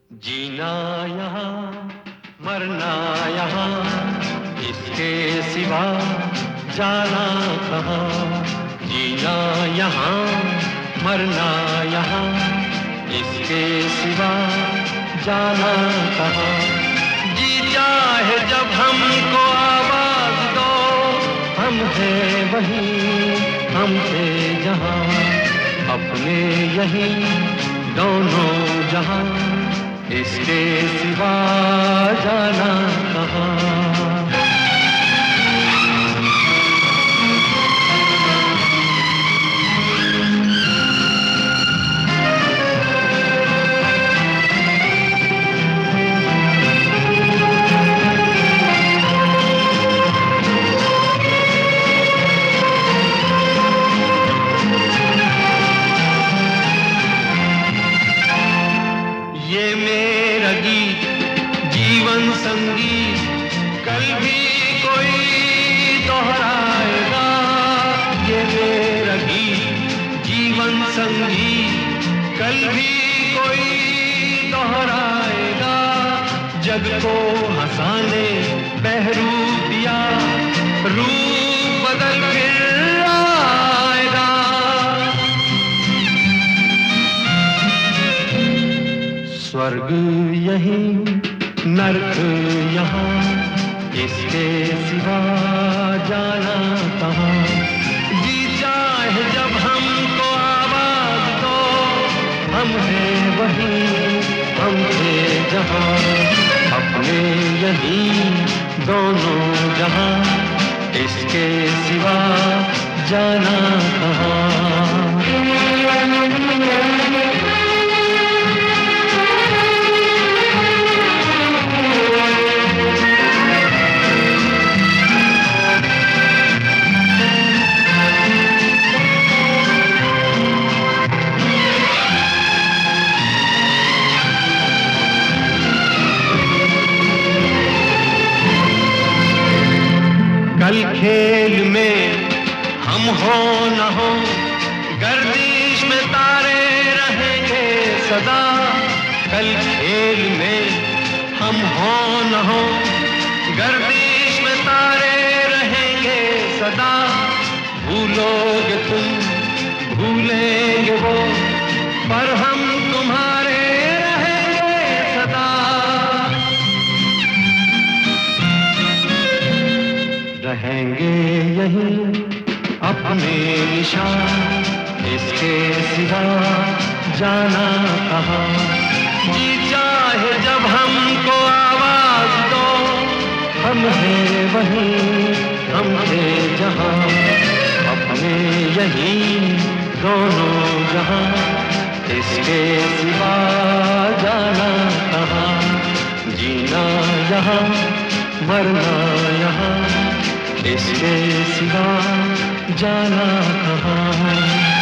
जीना यहाँ मरना यहाँ, इसके सिवा जाना कहाँ। जीना यहाँ मरना यहाँ, इसके सिवा जाना कहाँ। जी चाहे जब हमको आवाज दो, हम हैं वहीं हम थे जहाँ, अपने यहीं दोनों जहाँ, इसके सिवा जाना कहाँ। ये मेरा गीत जीवन संगीत कल भी कोई दोहराएगा। ये मेरा गीत जीवन संगीत कल भी कोई दोहराएगा। जग को हंसाने बहरूप दिया, रूप बदल फिर आएगा। स्वर्ग यहीं नर्क यहाँ, इसके सिवा जाना कहाँ। जी चाहे जब हमको आवाज दो, हम हैं वहीं हम थे जहाँ, अपने यहीं दोनों जहाँ, इसके सिवा जाना कहाँ। कल खेल में हम हो न हो, गर्दिश में तारे रहेंगे सदा। कल खेल में हम हो न हो, गर्दिश में तारे रहेंगे सदा। भूलोगे तुम भूलेंगे वो, पर हम तुम्हारे रहेंगे सदा। रहेंगे यहीं अपने निशान, इसके सिवा जाना कहाँ। जी चाहे जब हमको आवाज दो, हम हैं वहीं हम थे जहाँ, अपने यहीं दोनों जहाँ, इसके सिवा जाना कहाँ। जीना यहाँ मरना यहाँ, इसके सिवा जाना कहाँ।